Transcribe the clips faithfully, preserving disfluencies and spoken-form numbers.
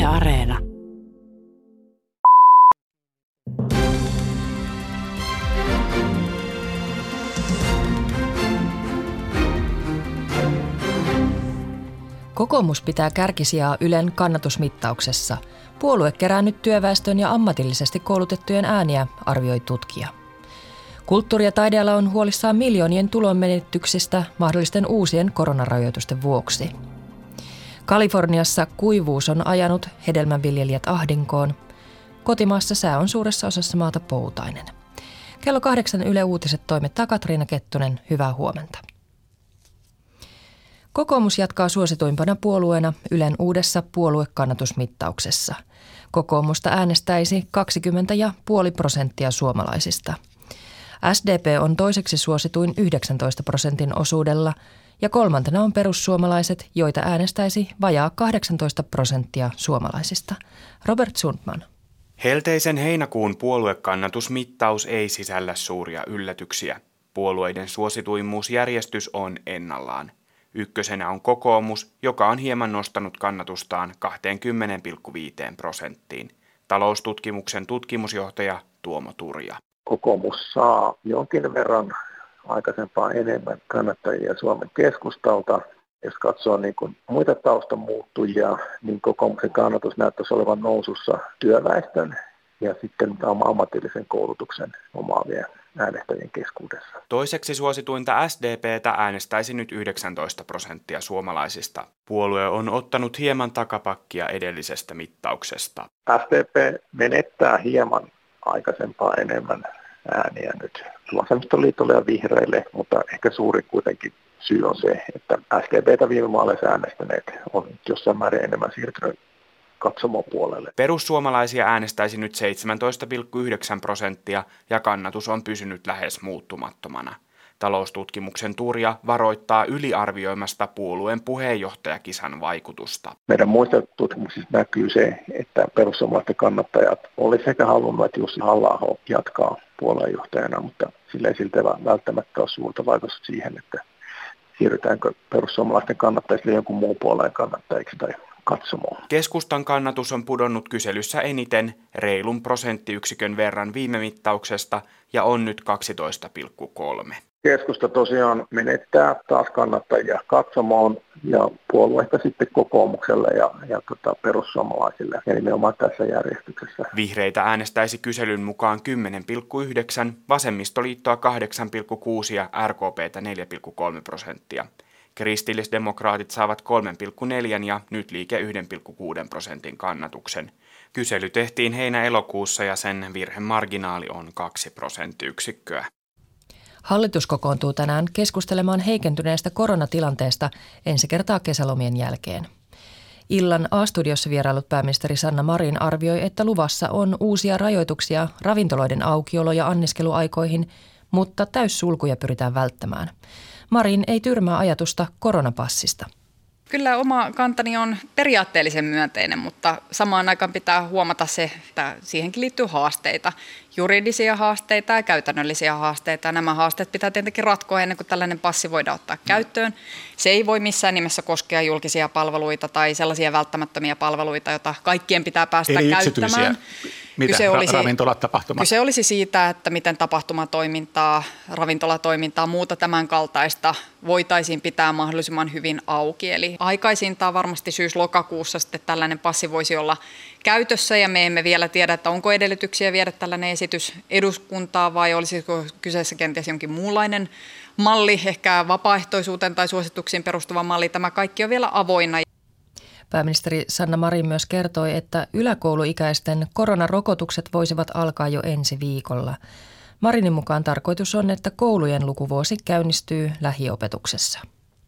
Areena. Kokoomus pitää kärkisijaa Ylen kannatusmittauksessa. Puolue kerää nyt työväestön ja ammatillisesti koulutettujen ääniä, arvioi tutkija. Kulttuuri- ja taideala on huolissaan miljoonien tulonmenetyksistä mahdollisten uusien koronarajoitusten vuoksi. Kaliforniassa kuivuus on ajanut hedelmänviljelijät ahdinkoon. Kotimaassa sää on suuressa osassa maata poutainen. Kello kahdeksan Yle Uutiset toimittaa Katriina Kettunen. Hyvää huomenta. Kokoomus jatkaa suosituimpana puolueena Ylen uudessa puoluekannatusmittauksessa. Kokoomusta äänestäisi kaksikymmentä pilkku viisi prosenttia suomalaisista. S D P on toiseksi suosituin yhdeksäntoista prosentin osuudella ja kolmantena on perussuomalaiset, joita äänestäisi vajaa kahdeksantoista prosenttia suomalaisista. Robert Sundman. Helteisen heinäkuun puoluekannatusmittaus ei sisällä suuria yllätyksiä. Puolueiden suosituimmuusjärjestys on ennallaan. Ykkösenä on kokoomus, joka on hieman nostanut kannatustaan kaksikymmentä pilkku viisi prosenttiin. Taloustutkimuksen tutkimusjohtaja Tuomo Turja. Kokoomus saa jonkin verran aikaisempaa enemmän kannattajia Suomen Keskustalta. Jos katsoo niin kuin muita taustamuuttujia, niin kokoomuksen kannatus näyttäisi olevan nousussa työväestön ja sitten ammatillisen koulutuksen omaavien äänestäjien keskuudessa. Toiseksi suosituinta S D P:tä äänestäisi nyt yhdeksäntoista prosenttia suomalaisista. Puolue on ottanut hieman takapakkia edellisestä mittauksesta. S D P menettää hieman aikaisempaa enemmän ääniä nyt Vasemmistoliitolle ja vihreille, mutta ehkä suuri kuitenkin syy on se, että S D P:tä viime vaaleissa äänestäneet on jossain määrin enemmän siirtynyt katsomopuolelle. Perussuomalaisia äänestäisi nyt seitsemäntoista pilkku yhdeksän prosenttia ja kannatus on pysynyt lähes muuttumattomana. Taloustutkimuksen Turja varoittaa yliarvioimasta puolueen puheenjohtajakisan vaikutusta. Meidän muista tutkimuksissa näkyy se, että perussuomalaisten kannattajat olisi sekä halunnut, että Jussi Halla-aho jatkaa puolueenjohtajana, mutta sillä ei siltä välttämättä ole suurta vaikutusta siihen, että siirrytäänkö perussuomalaisten kannattajista jonkun muun puolueen kannattajiksi tai katsomaan. Keskustan kannatus on pudonnut kyselyssä eniten reilun prosenttiyksikön verran viime mittauksesta ja on nyt kaksitoista pilkku kolme. Keskusta tosiaan menettää taas kannattajia katsomaan ja puolueesta sitten kokoomukselle ja, ja tota, perussuomalaisille ja nimenomaan tässä järjestyksessä. Vihreitä äänestäisi kyselyn mukaan kymmenen pilkku yhdeksän, vasemmistoliittoa kahdeksan pilkku kuusi ja R K P:tä neljä pilkku kolme prosenttia. Kristillisdemokraatit saavat kolme pilkku neljä ja nyt liike yksi pilkku kuusi prosentin kannatuksen. Kysely tehtiin heinä-elokuussa ja sen virhemarginaali on kaksi prosenttiyksikköä. Hallitus kokoontuu tänään keskustelemaan heikentyneestä koronatilanteesta ensi kertaa kesälomien jälkeen. Illan A-studiossa vierailut pääministeri Sanna Marin arvioi, että luvassa on uusia rajoituksia ravintoloiden aukiolo- ja anniskeluaikoihin, mutta täyssulkuja pyritään välttämään. Marin ei tyrmää ajatusta koronapassista. Kyllä oma kantani on periaatteellisen myönteinen, mutta samaan aikaan pitää huomata se, että siihenkin liittyy haasteita. Juridisia haasteita ja käytännöllisiä haasteita. Nämä haasteet pitää tietenkin ratkoa ennen kuin tällainen passi voidaan ottaa käyttöön. Se ei voi missään nimessä koskea julkisia palveluita tai sellaisia välttämättömiä palveluita, joita kaikkien pitää päästä Eli käyttämään. Mitä? Kyse olisi, ravintolat, tapahtumat? Kyse olisi siitä, että miten tapahtumatoimintaa, ravintolatoimintaa, muuta tämän kaltaista voitaisiin pitää mahdollisimman hyvin auki. Eli aikaisintaan varmasti syys-lokakuussa sitten tällainen passi voisi olla käytössä ja me emme vielä tiedä, että onko edellytyksiä viedä tällainen esitys eduskuntaan vai olisiko kyseessä kenties jonkin muunlainen malli, ehkä vapaaehtoisuuteen tai suosituksiin perustuva malli. Tämä kaikki on vielä avoinna. Pääministeri Sanna Marin myös kertoi, että yläkouluikäisten koronarokotukset voisivat alkaa jo ensi viikolla. Marinin mukaan tarkoitus on, että koulujen lukuvuosi käynnistyy lähiopetuksessa.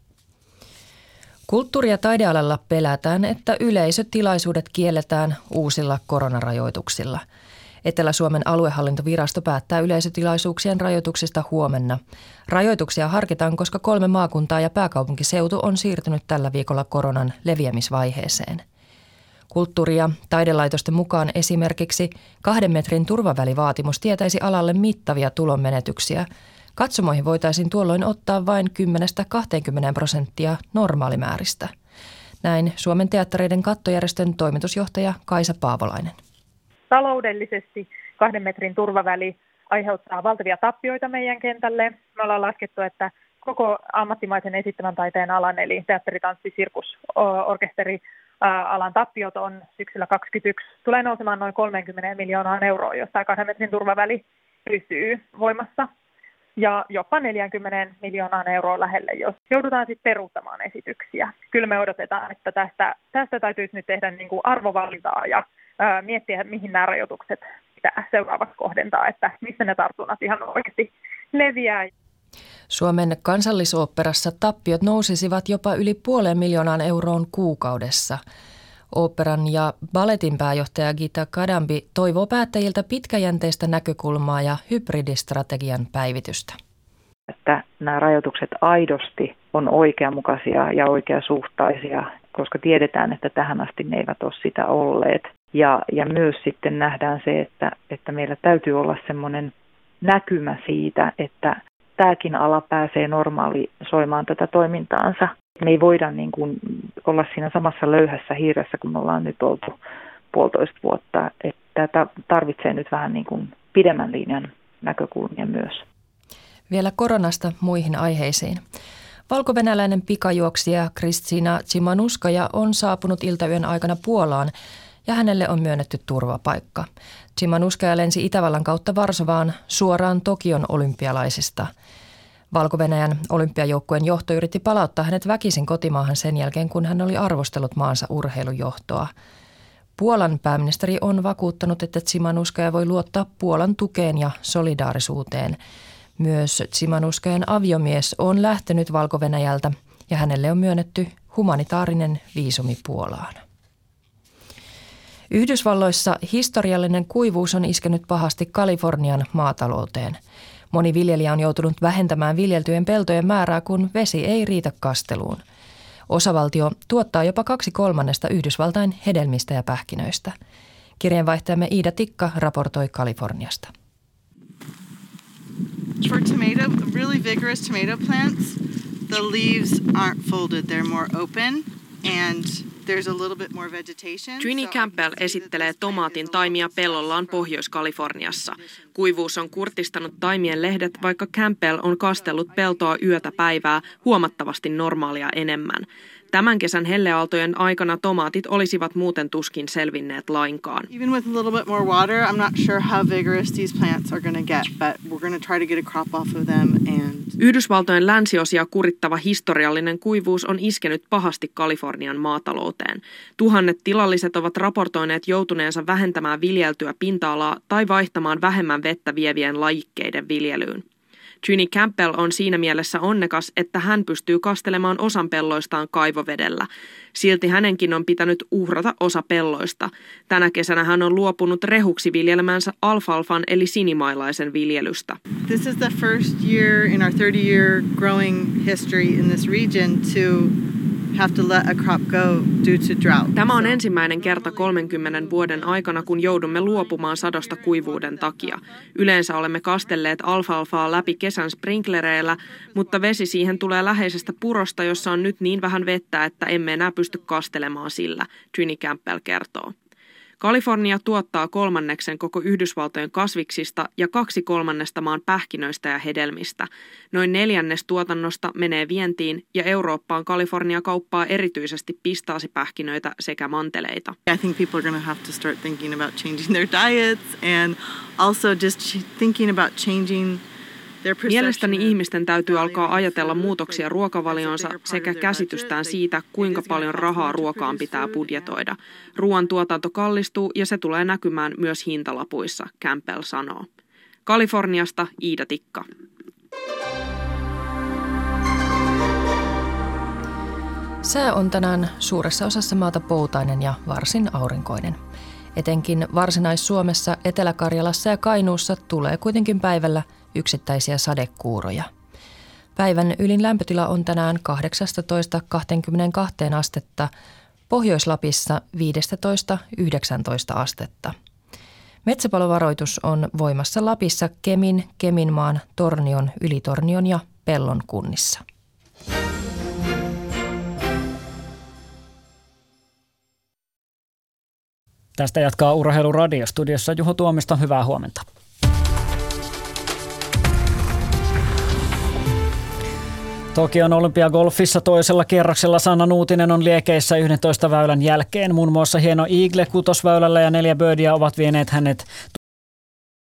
Kulttuuri- ja taidealalla pelätään, että yleisötilaisuudet kielletään uusilla koronarajoituksilla. Etelä-Suomen aluehallintovirasto päättää yleisötilaisuuksien rajoituksista huomenna. Rajoituksia harkitaan, koska kolme maakuntaa ja pääkaupunkiseutu on siirtynyt tällä viikolla koronan leviämisvaiheeseen. Kulttuuri- ja taidelaitosten mukaan esimerkiksi kahden metrin turvavälivaatimus tietäisi alalle mittavia tulonmenetyksiä. Katsomoihin voitaisiin tuolloin ottaa vain kymmenestä kaksikymmentä prosenttia normaalimääristä. Näin Suomen teattereiden kattojärjestön toimitusjohtaja Kaisa Paavolainen. Taloudellisesti kahden metrin turvaväli aiheuttaa valtavia tappioita meidän kentälle. Me ollaan laskettu, että koko ammattimaisen esittävän taiteen alan, eli teatteri, tanssi, sirkus, orkesteri, alan tappiot on syksyllä kaksikymmentäyksi. Tulee nousemaan noin kolmekymmentä miljoonaa euroa, jos tämä kahden metrin turvaväli pysyy voimassa. Ja jopa neljäkymmentä miljoonaa euroa lähelle, jos joudutaan sitten peruuttamaan esityksiä. Kyllä me odotetaan, että tästä, tästä täytyisi nyt tehdä niin kuin arvovalintaa ja ää, miettiä, mihin nämä rajoitukset pitää seuraavaksi kohdentaa, että missä ne tartunnat ihan oikeasti leviää. Suomen Kansallisoopperassa tappiot nousisivat jopa yli puoleen miljoonaan euroon kuukaudessa. Oopperan ja balletin pääjohtaja Gita Kadambi toivoo päättäjiltä pitkäjänteistä näkökulmaa ja hybridistrategian päivitystä. Että nämä rajoitukset aidosti on oikeanmukaisia ja oikeasuhtaisia, koska tiedetään, että tähän asti ne eivät ole sitä olleet. Ja, ja myös sitten nähdään se, että, että meillä täytyy olla semmoinen näkymä siitä, että tämäkin ala pääsee normaalisoimaan tätä toimintaansa. Me ei voida niin kuin olla siinä samassa löyhässä hiiressä, kun ollaan nyt oltu puolitoista vuotta. Että tätä tarvitsee nyt vähän niin kuin pidemmän linjan näkökulmia myös. Vielä koronasta muihin aiheisiin. Valko-venäläinen pikajuoksija Kristina Tsimanuskaja on saapunut iltayön aikana Puolaan ja hänelle on myönnetty turvapaikka. Tsimanuskaja lensi Itävallan kautta Varsovaan suoraan Tokion olympialaisista. Valko-Venäjän olympiajoukkueen johto yritti palauttaa hänet väkisin kotimaahan sen jälkeen, kun hän oli arvostellut maansa urheilujohtoa. Puolan pääministeri on vakuuttanut, että Tsimanuskaja voi luottaa Puolan tukeen ja solidaarisuuteen. Myös Tsimanuskajan aviomies on lähtenyt Valko-Venäjältä ja hänelle on myönnetty humanitaarinen viisumi Puolaan. Yhdysvalloissa historiallinen kuivuus on iskenyt pahasti Kalifornian maatalouteen. Moni viljelijä on joutunut vähentämään viljeltyjen peltojen määrää, kun vesi ei riitä kasteluun. Osavaltio tuottaa jopa kaksi kolmannesta Yhdysvaltain hedelmistä ja pähkinöistä. Kirjeenvaihtajamme Iida Tikka raportoi Kaliforniasta. For tomato, really vigorous tomato plants, the leaves aren't folded, they're more open and there's a little bit more vegetation. Trini Campbell esittelee tomaatin taimia pellollaan Pohjois-Kaliforniassa. Kuivuus on kurtistanut taimien lehdet, vaikka Campbell on kastellut peltoa yötä päivää huomattavasti normaalia enemmän. Tämän kesän helleaaltojen aikana tomaatit olisivat muuten tuskin selvinneet lainkaan. Even with a little bit more water, I'm not sure how vigorous these plants are going to get, but we're going to try to get a crop off of them and Yhdysvaltojen länsiosia kurittava historiallinen kuivuus on iskenyt pahasti Kalifornian maatalouteen. Tuhannet tilalliset ovat raportoineet joutuneensa vähentämään viljeltyä pinta-alaa tai vaihtamaan vähemmän vettä vievien lajikkeiden viljelyyn. Trini Campbell on siinä mielessä onnekas, että hän pystyy kastelemaan osan pelloistaan kaivovedellä. Silti hänenkin on pitänyt uhrata osa pelloista. Tänä kesänä hän on luopunut rehuksi viljelemänsä alfalfan eli sinimailaisen viljelystä. This is the first year in our thirty year growing history in this region to have to let a crop go due to drought. Tämä on ensimmäinen kerta kolmenkymmenen vuoden aikana, kun joudumme luopumaan sadosta kuivuuden takia. Yleensä olemme kastelleet alfalfaa läpi kesän sprinklereillä, mutta vesi siihen tulee läheisestä purosta, jossa on nyt niin vähän vettä, että emme enää pysty kastelemaan sillä, Trini Campbell kertoo. Kalifornia tuottaa kolmanneksen koko Yhdysvaltojen kasviksista ja kaksi kolmannesta maan pähkinöistä ja hedelmistä. Noin neljännes tuotannosta menee vientiin ja Eurooppaan Kalifornia kauppaa erityisesti pistaasipähkinöitä sekä manteleita. I think people are going to have to start thinking about changing their diets and also just thinking about changing. Mielestäni ihmisten täytyy alkaa ajatella muutoksia ruokavalionsa sekä käsitystään siitä, kuinka paljon rahaa ruokaan pitää budjetoida. Ruoan tuotanto kallistuu ja se tulee näkymään myös hintalapuissa, Campbell sanoo. Kaliforniasta Iida Tikka. Sää on tänään suuressa osassa maata poutainen ja varsin aurinkoinen. Etenkin Varsinais-Suomessa, Etelä-Karjalassa ja Kainuussa tulee kuitenkin päivällä yksittäisiä sadekuuroja. Päivän ylin lämpötila on tänään kahdeksasta kaksikymmentäkaksi astetta, Pohjois-Lapissa viisitoista yhdeksäntoista astetta. Metsäpalovaroitus on voimassa Lapissa Kemin, Keminmaan, Tornion, Ylitornion ja Pellon kunnissa. Tästä jatkaa Urheiluradio. Studiossa Juho Tuomisto, hyvää huomenta. Tokion olympiagolfissa toisella kierroksella Sanna Nuutinen on liekeissä yhdentoista väylän jälkeen. Muun muassa hieno Eagle kutosväylällä ja neljä birdiä ovat vieneet hänet